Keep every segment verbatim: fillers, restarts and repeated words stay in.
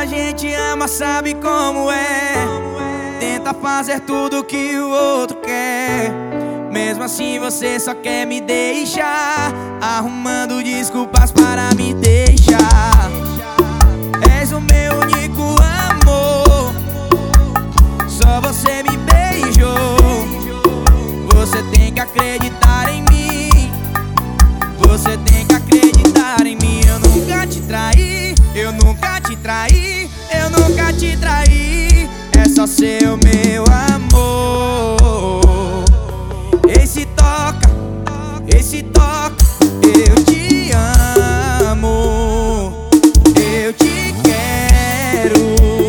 a gente ama, sabe como é. Tenta fazer tudo que o outro quer. Mesmo assim você só quer me deixar, arrumando desculpas para me deixar. És o meu único amor, só você me beijou. Você tem que acreditar em mim, você tem que acreditar em mim. Eu nunca te traí, eu nunca te traí, eu nunca te traí. É só ser o meu amor. Esse toca, esse toca, eu te amo, eu te quero.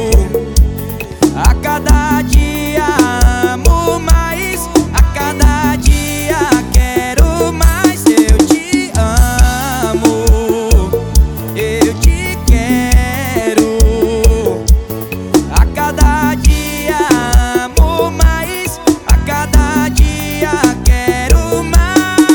A cada dia amo mais, a cada dia quero mais. Eu te amo, eu te quero. A cada dia amo mais, a cada dia quero mais.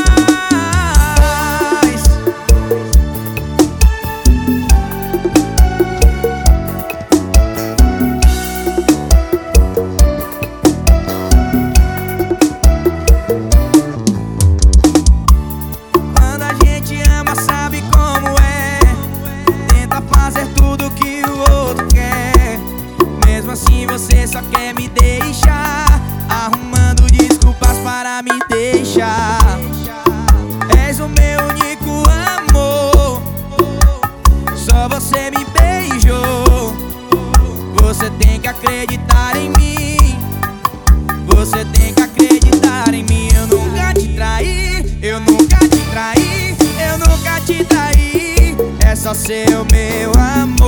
Quando a gente ama, sabe como é. Tenta fazer tudo que o outro quer. Mesmo assim você só quer me deixar, arrumando desculpas para me deixar. És o meu único amor, só você me beijou. Você tem que acreditar em mim, você tem que acreditar em mim. Eu nunca te traí, eu nunca te traí, eu nunca te traí. É só ser o meu amor.